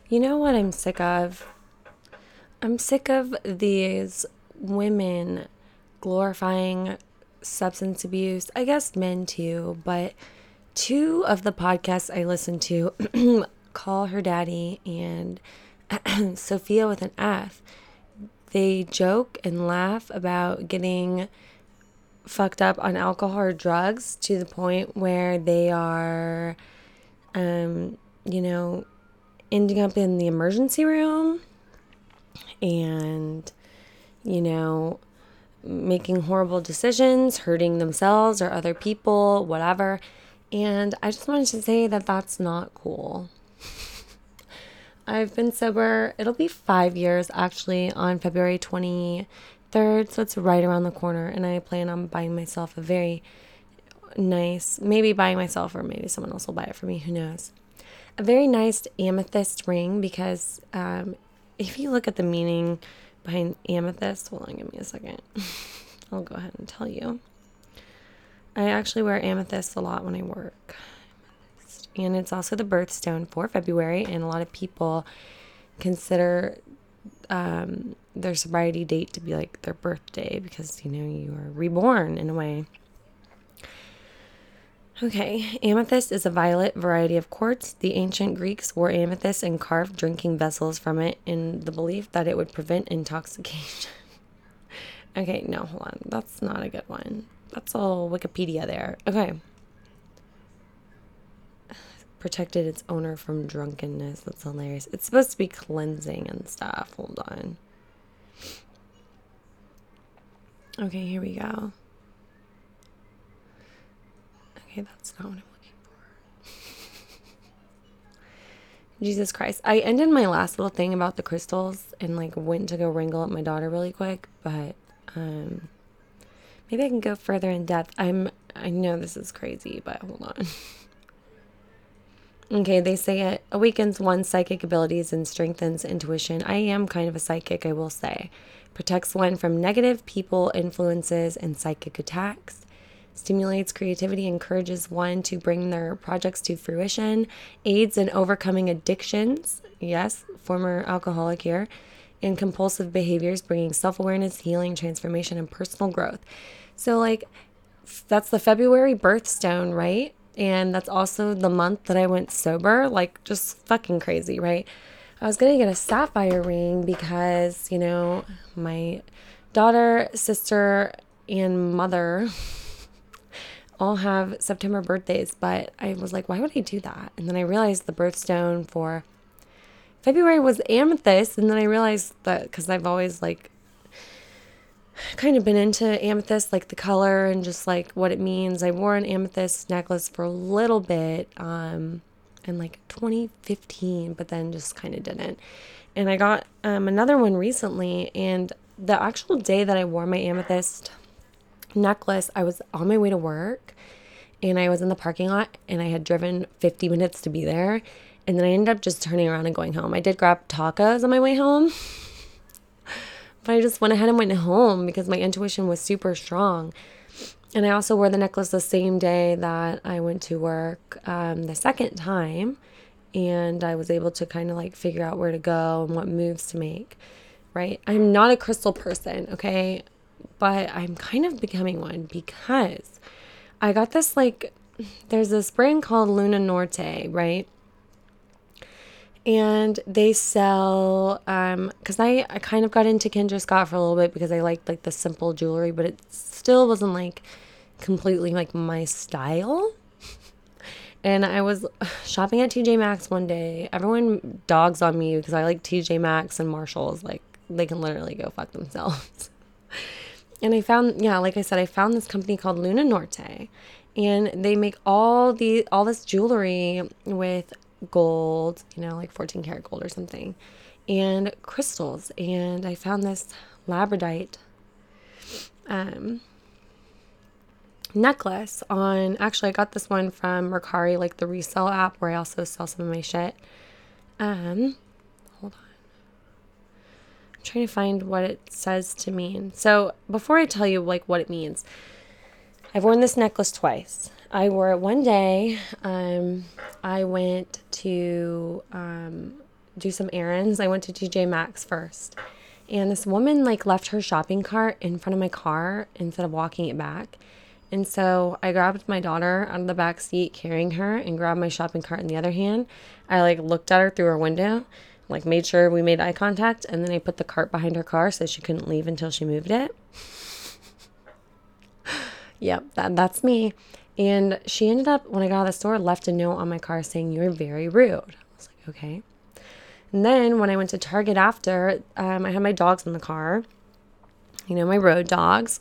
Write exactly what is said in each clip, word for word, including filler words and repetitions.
You know what I'm sick of? I'm sick of these women glorifying substance abuse. I guess men too, but two of the podcasts I listen to, Call Her Daddy and Sophia with an F, they joke and laugh about getting fucked up on alcohol or drugs to the point where they are, um, you know, ending up in the emergency room and, you know, making horrible decisions, hurting themselves or other people, whatever. And I just wanted to say that that's not cool. I've been sober, it'll be five years actually on February twenty-third, so it's right around the corner. And I plan on buying myself a very nice, maybe buying myself or maybe someone else will buy it for me, who knows. A very nice amethyst ring because um, if you look at the meaning behind amethyst, hold on, give me a second. I'll go ahead and tell you. I actually wear amethyst a lot when I work. And it's also the birthstone for February, and a lot of people consider um, their sobriety date to be like their birthday because, you know, you are reborn in a way. Okay, amethyst is a violet variety of quartz. The ancient Greeks wore amethyst and carved drinking vessels from it in the belief that it would prevent intoxication. Okay, no, hold on. That's not a good one. That's all Wikipedia there. Okay. Protected its owner from drunkenness. That's hilarious. It's supposed to be cleansing and stuff. Hold on. Okay, here we go. Okay, that's not what I'm looking for. Jesus Christ. I ended my last little thing about the crystals and like went to go wrangle up my daughter really quick, but um maybe I can go further in depth. I'm I know this is crazy, but hold on. Okay, they say it awakens one's psychic abilities and strengthens intuition. I am kind of a psychic, I will say. Protects one from negative people influences and psychic attacks. Stimulates creativity, encourages one to bring their projects to fruition. Aids in overcoming addictions. Yes, former alcoholic here. And compulsive behaviors, bringing self-awareness, healing, transformation, and personal growth. So, like, that's the February birthstone, right? And that's also the month that I went sober. Like, just fucking crazy, right? I was going to get a sapphire ring because, you know, my daughter, sister, and mother all have September birthdays. But I was like, why would I do that? And then I realized the birthstone for February was amethyst. And then I realized that because I've always, like, kind of been into amethyst, like the color and just like what it means. I wore an amethyst necklace for a little bit um, in like twenty fifteen, but then just kind of didn't. And I got um, another one recently, and the actual day that I wore my amethyst necklace, I was on my way to work, and I was in the parking lot, and I had driven fifty minutes to be there, and then I ended up just turning around and going home. I did grab tacos on my way home. But I just went ahead and went home because my intuition was super strong. And I also wore the necklace the same day that I went to work um, the second time. And I was able to kind of like figure out where to go and what moves to make, right? I'm not a crystal person, okay? But I'm kind of becoming one because I got this like, there's this brand called Luna Norte, right? And they sell, um, cause I, I kind of got into Kendra Scott for a little bit because I liked like the simple jewelry, but it still wasn't like completely like my style. And I was shopping at T J Maxx one day. Everyone dogs on me because I like T J Maxx and Marshalls. Like they can literally go fuck themselves. And I found, yeah, like I said, I found this company called Luna Norte, and they make all the, all this jewelry with gold, you know, like fourteen karat gold or something, and crystals. And I found this labradorite um, necklace on, actually I got this one from Mercari, like the resale app where I also sell some of my shit. Um, hold on. I'm trying to find what it says to mean. So before I tell you like what it means, I've worn this necklace twice. I wore it one day. Um, I went to um, do some errands. I went to T J Maxx first. And this woman like left her shopping cart in front of my car instead of walking it back. And so I grabbed my daughter out of the back seat carrying her and grabbed my shopping cart in the other hand. I like looked at her through her window, like made sure we made eye contact, and then I put the cart behind her car so she couldn't leave until she moved it. Yep, that, that's me. And she ended up, when I got out of the store, left a note on my car saying, "You're very rude." I was like, okay. And then when I went to Target after, um, I had my dogs in the car, you know, my road dogs.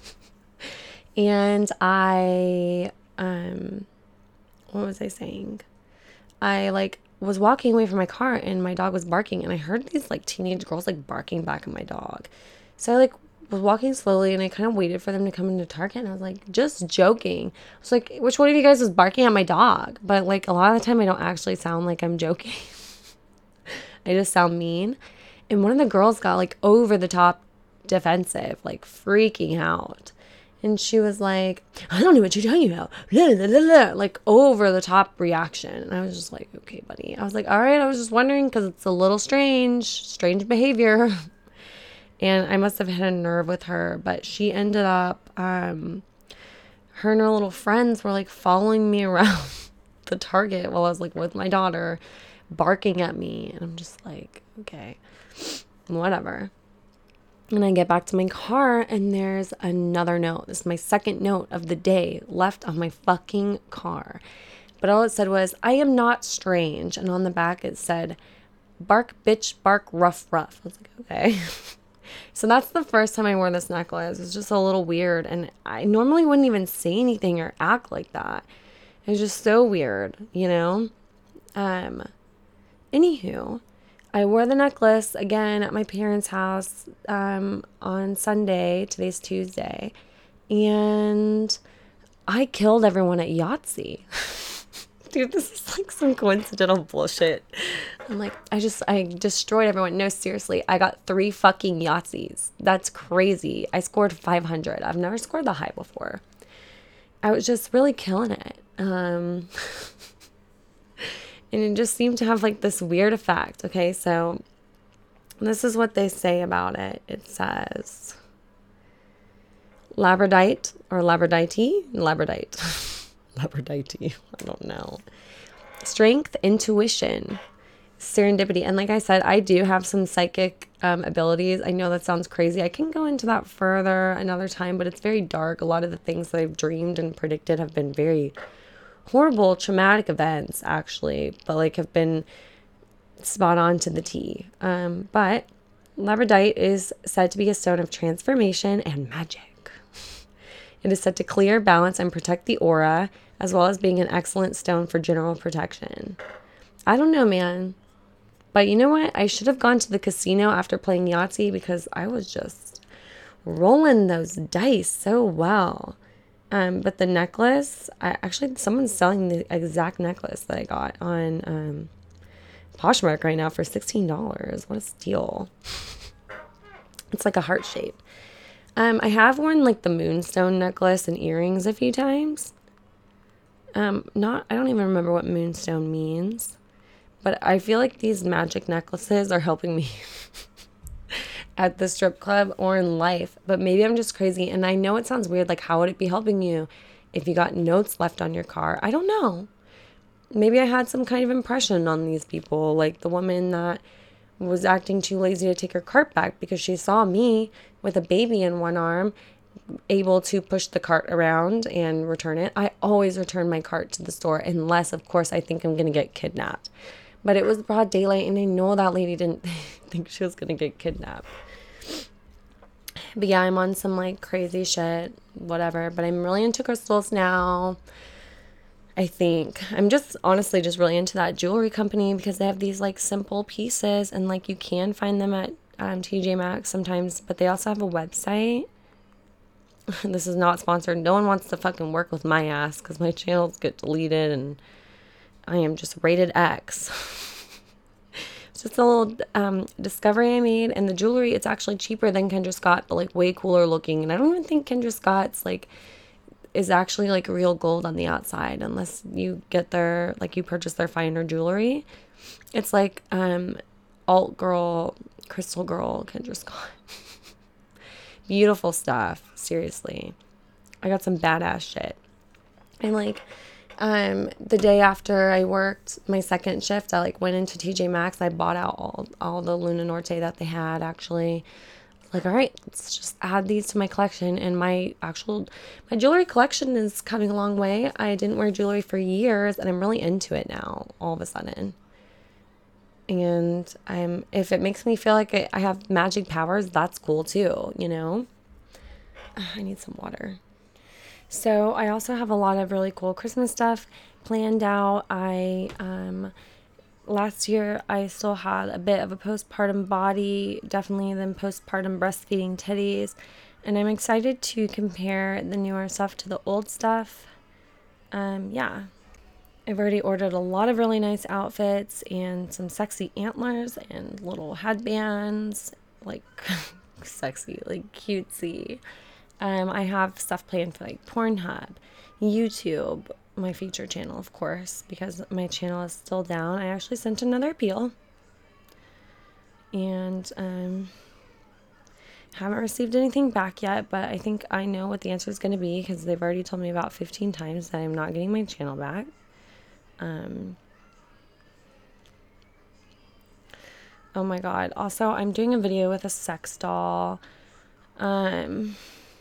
And I, um, what was I saying? I like was walking away from my car and my dog was barking and I heard these like teenage girls like barking back at my dog. So I like was walking slowly and I kind of waited for them to come into Target and I was like, just joking. I was like, which one of you guys was barking at my dog? But like a lot of the time I don't actually sound like I'm joking. I just sound mean. And one of the girls got like over the top defensive, like freaking out. And she was like, "I don't know what you're talking about." Blah, blah, blah, blah. Like over the top reaction. And I was just like, okay, buddy. I was like, all right, I was just wondering because it's a little strange, strange behavior. And I must have hit a nerve with her. But she ended up, um, her and her little friends were like following me around the Target while I was like with my daughter, barking at me. And I'm just like, okay, whatever. And I get back to my car and there's another note. This is my second note of the day left on my fucking car. But all it said was, "I am not strange." And on the back it said, "Bark, bitch, bark, rough, rough." I was like, okay. So that's the first time I wore this necklace. It's just a little weird. And I normally wouldn't even say anything or act like that. It was just so weird, you know? Um, anywho. I wore the necklace again at my parents' house um, on Sunday. Today's Tuesday. And I killed everyone at Yahtzee. Dude, this is like some coincidental bullshit. I'm like, I just, I destroyed everyone. No, seriously, I got three fucking Yahtzees. That's crazy. I scored five hundred. I've never scored that high before. I was just really killing it. Um... And it just seemed to have like this weird effect. Okay, so this is what they say about it. It says labradorite or labradite, labradite, labradite. I don't know. Strength, intuition, serendipity. And like I said, I do have some psychic um, abilities. I know that sounds crazy. I can go into that further another time, but it's very dark. A lot of the things that I've dreamed and predicted have been very horrible, traumatic events, actually, but like have been spot on to the T. Um, but labradorite is said to be a stone of transformation and magic. It is said to clear, balance, and protect the aura, as well as being an excellent stone for general protection. I don't know, man. But you know what? I should have gone to the casino after playing Yahtzee because I was just rolling those dice so well. Um, but the necklace, I actually, someone's selling the exact necklace that I got on um, Poshmark right now for sixteen dollars. What a steal. It's like a heart shape. Um, I have worn like the moonstone necklace and earrings a few times. Um, not, I don't even remember what moonstone means. But I feel like these magic necklaces are helping me at the strip club or in life, but maybe I'm just crazy. And I know it sounds weird, like how would it be helping you if you got notes left on your car? I don't know. Maybe I had some kind of impression on these people, like the woman that was acting too lazy to take her cart back because she saw me with a baby in one arm, able to push the cart around and return it. I always return my cart to the store unless, of course, I think I'm going to get kidnapped. But it was broad daylight and I know that lady didn't think she was going to get kidnapped. But yeah, I'm on some like crazy shit, whatever. But I'm really into crystals now. I think I'm just honestly just really into that jewelry company because they have these like simple pieces and like you can find them at um, T J Maxx sometimes. But they also have a website. This is not sponsored. No one wants to fucking work with my ass because my channels get deleted and I am just rated X. It's just a little um, discovery I made. And the jewelry, it's actually cheaper than Kendra Scott, but like way cooler looking. And I don't even think Kendra Scott's like is actually like real gold on the outside unless you get their, like you purchase their finer jewelry. It's like um, alt girl, crystal girl, Kendra Scott. Beautiful stuff. Seriously. I got some badass shit. And like, um, the day after I worked my second shift, I like went into T J Maxx. I bought out all, all the Luna Norte that they had actually. Like, all right, let's just add these to my collection. And my actual, my jewelry collection is coming a long way. I didn't wear jewelry for years and I'm really into it now all of a sudden. And I'm, if it makes me feel like I, I have magic powers, that's cool too, you know? I need some water. So I also have a lot of really cool Christmas stuff planned out. I, um, last year I still had a bit of a postpartum body, definitely than postpartum breastfeeding titties. And I'm excited to compare the newer stuff to the old stuff. Um, yeah. I've already ordered a lot of really nice outfits and some sexy antlers and little headbands, like sexy, like cutesy. Um, I have stuff planned for like Pornhub, YouTube, my feature channel, of course, because my channel is still down. I actually sent another appeal and um, haven't received anything back yet, but I think I know what the answer is going to be because they've already told me about fifteen times that I'm not getting my channel back. Um, oh my God. Also, I'm doing a video with a sex doll. Um,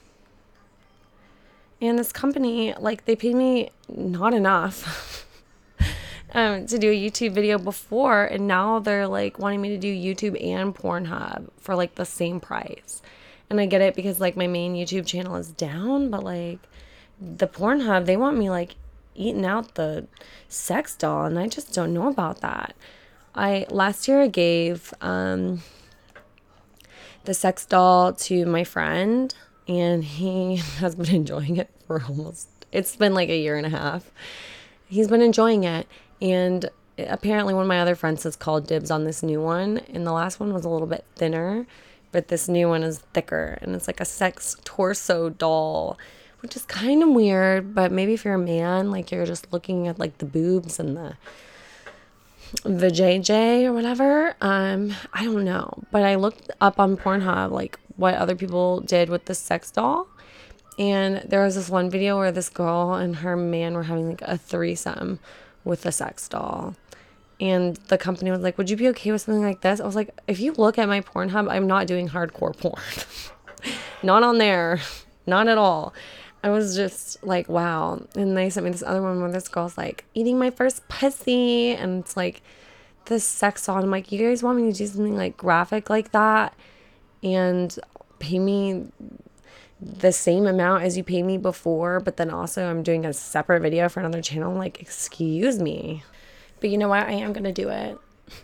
and this company, like, they paid me not enough um, to do a YouTube video before. And now they're like wanting me to do YouTube and Pornhub for like the same price. And I get it because like my main YouTube channel is down, but like the Pornhub, they want me like eating out the sex doll, and I just don't know about that. I last year I gave um, the sex doll to my friend, and he has been enjoying it for almost, it's been like a year and a half. He's been enjoying it, and apparently one of my other friends has called dibs on this new one, and the last one was a little bit thinner, but this new one is thicker, and it's like a sex torso doll, which is kind of weird, but maybe if you're a man, like you're just looking at like the boobs and the the J J or whatever. Um, I don't know, but I looked up on Pornhub like what other people did with the sex doll, and there was this one video where this girl and her man were having like a threesome with the sex doll. And the company was like, would you be okay with something like this? I was like, if you look at my Pornhub, I'm not doing hardcore porn. Not on there. Not at all. I was just like, wow. And they sent me this other one where this girl's like eating my first pussy. And it's like this sex doll. I'm like, you guys want me to do something like graphic like that and pay me the same amount as you paid me before, but then also I'm doing a separate video for another channel? I'm like, excuse me. But you know what? I am going to do it.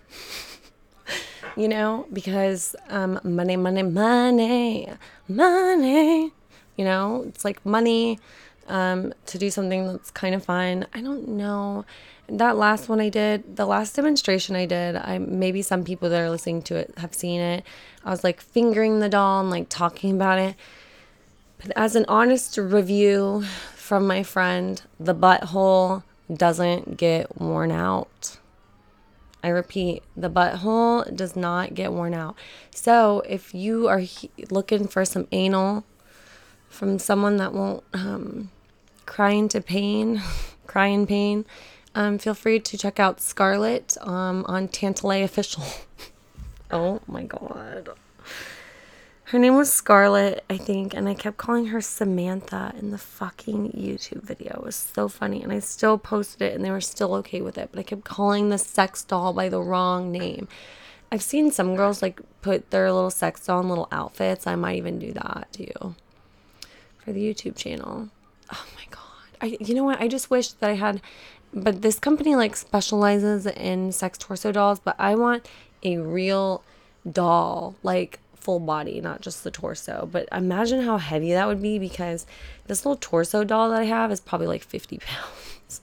You know, because um, money, money, money, money. You know, it's like money um, to do something that's kind of fun. I don't know. That last one I did, the last demonstration I did, I maybe some people that are listening to it have seen it. I was like fingering the doll and like talking about it. But as an honest review from my friend, the butthole doesn't get worn out. I repeat, the butthole does not get worn out. So if you are he- looking for some anal from someone that won't um, cry into pain, cry in pain, um, feel free to check out Scarlett um, on Tantalay Official. Oh my God. Her name was Scarlett, I think, and I kept calling her Samantha in the fucking YouTube video. It was so funny, and I still posted it, and they were still okay with it, but I kept calling the sex doll by the wrong name. I've seen some girls, like, put their little sex doll in little outfits. I might even do that, too, for the YouTube channel. Oh, my God. I, you know what? I just wish that I had, but this company, like, specializes in sex torso dolls, but I want a real doll, like, full body, not just the torso. But imagine how heavy that would be, because this little torso doll that I have is probably like fifty pounds.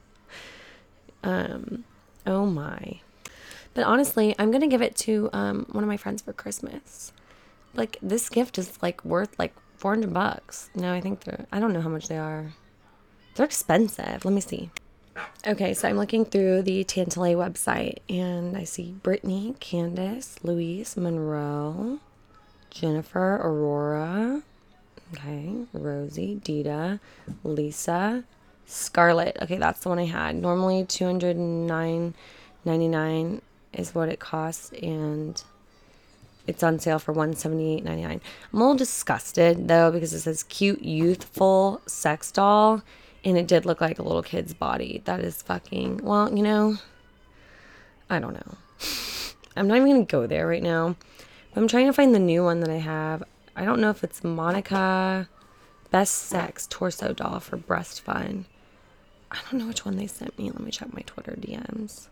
Um, oh my. But honestly, I'm gonna give it to um one of my friends for Christmas. Like, this gift is like worth like four hundred bucks. No, I think they're, I don't know how much they are. They're expensive. Let me see. Okay, so I'm looking through the Tantalay website and I see Brittany, Candace, Louise, Monroe, Jennifer, Aurora, okay, Rosie, Dita, Lisa, Scarlett. Okay, that's the one I had. Normally two hundred nine ninety-nine is what it costs, and it's on sale for one hundred seventy-eight ninety-nine. I'm a little disgusted though because it says cute youthful sex doll, and it did look like a little kid's body. That is fucking, well, you know, I don't know. I'm not even gonna go there right now. I'm trying to find the new one that I have. I don't know if it's Monica Best Sex Torso Doll for Breast Fun. I don't know which one they sent me. Let me check my Twitter D Ms.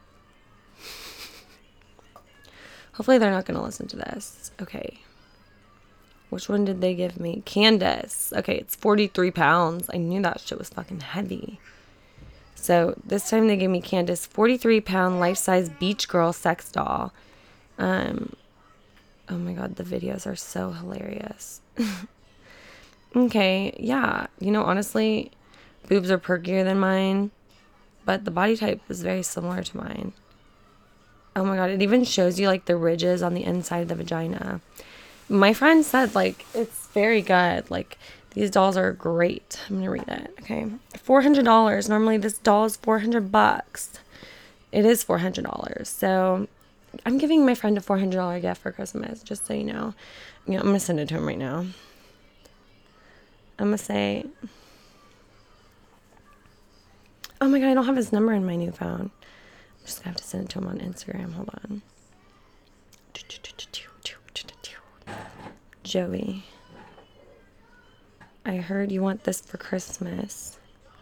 Hopefully they're not going to listen to this. Okay. Which one did they give me? Candace. Okay, it's forty-three pounds. I knew that shit was fucking heavy. So this time they gave me Candace forty-three pound life-size beach girl sex doll. Um, oh my God, the videos are so hilarious. Okay, yeah. You know, honestly, boobs are perkier than mine, but the body type is very similar to mine. Oh my God, it even shows you like the ridges on the inside of the vagina. My friend said like it's very good. Like these dolls are great. I'm gonna read it. Okay, four hundred dollars. Normally this doll is four hundred bucks. It is four hundred dollars. So I'm giving my friend a four hundred dollar gift for Christmas. Just so you know. Yeah, I'm gonna send it to him right now. I'm gonna say, oh my God, I don't have his number in my new phone. I'm just gonna have to send it to him on Instagram. Hold on. Joey, I heard you want this for Christmas.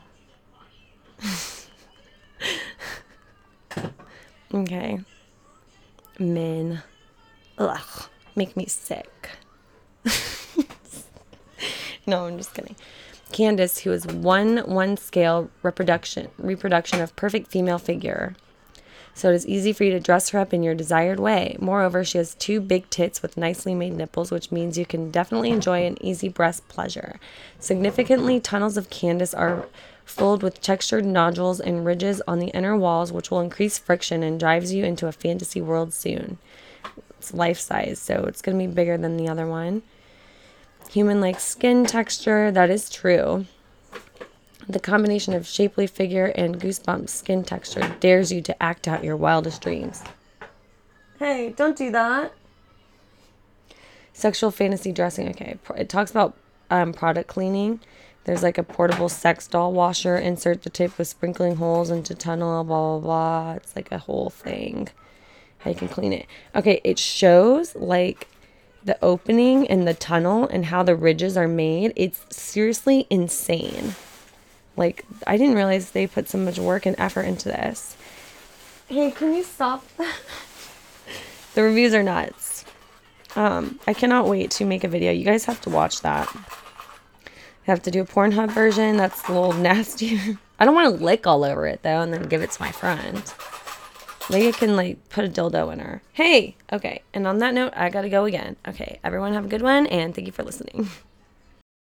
Okay. Men. Ugh. Make me sick. No, I'm just kidding. Candace, who is one one scale reproduction reproduction of perfect female figure. So it is easy for you to dress her up in your desired way. Moreover, she has two big tits with nicely made nipples, which means you can definitely enjoy an easy breast pleasure. Significantly, tunnels of Candace are filled with textured nodules and ridges on the inner walls, which will increase friction and drives you into a fantasy world soon. It's life size, so it's going to be bigger than the other one. Human-like skin texture, that is true. The combination of shapely figure and goosebump skin texture dares you to act out your wildest dreams. Hey, don't do that. Sexual fantasy dressing. Okay, it talks about um, product cleaning. There's like a portable sex doll washer. Insert the tip with sprinkling holes into tunnel, blah, blah, blah. It's like a whole thing. How you can clean it. Okay, it shows like the opening and the tunnel and how the ridges are made. It's seriously insane. Like, I didn't realize they put so much work and effort into this. Hey, can you stop that? The reviews are nuts. Um, I cannot wait to make a video. You guys have to watch that. I have to do a Pornhub version. That's a little nasty. I don't want to lick all over it, though, and then give it to my friend. Maybe I can, like, put a dildo in her. Hey! Okay, and on that note, I gotta go again. Okay, everyone have a good one, and thank you for listening.